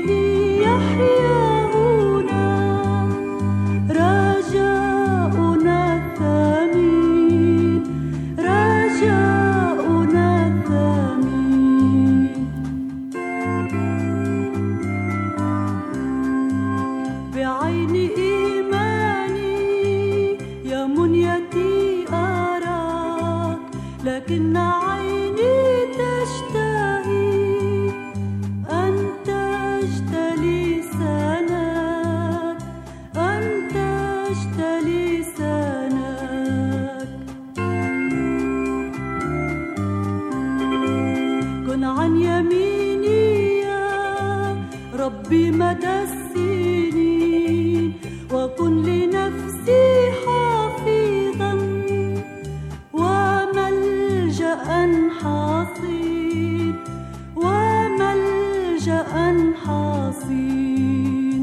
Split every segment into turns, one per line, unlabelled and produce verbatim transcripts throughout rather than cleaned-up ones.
لكن عيني تشتهي أن تجتلي سناك، أن تجتلي سناك. كن عن يميني يا ربي مدى السنين، وكن لنفسي حافظا وملجأ حصين، وملجأ حصين.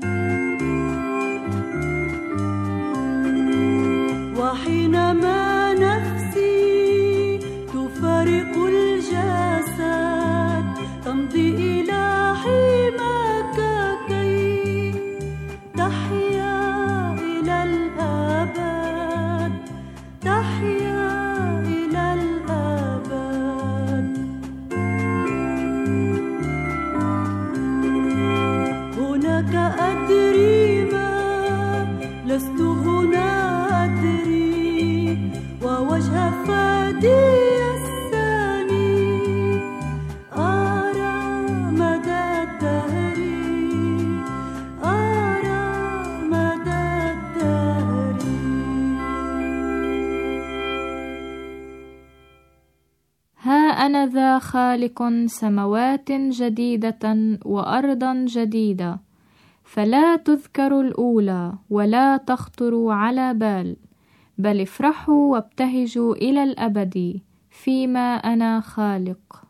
وحينما نفسي تفارق الجسد تمضي إلى حماك كي تحيا إلى الأبد، تحيا إلى الأبد. هناك أدري ما لست هنا أدري، ووجه فادي الثاني أرى مدى الدهر، أرى مدى الدهر.
ها أنا ذا خالق سماوات جديدة وأرضا جديدة، فلا تذكر الأولى ولا تخطر على بال، بل افرحوا وابتهجوا إلى الأبد فيما أنا خالق.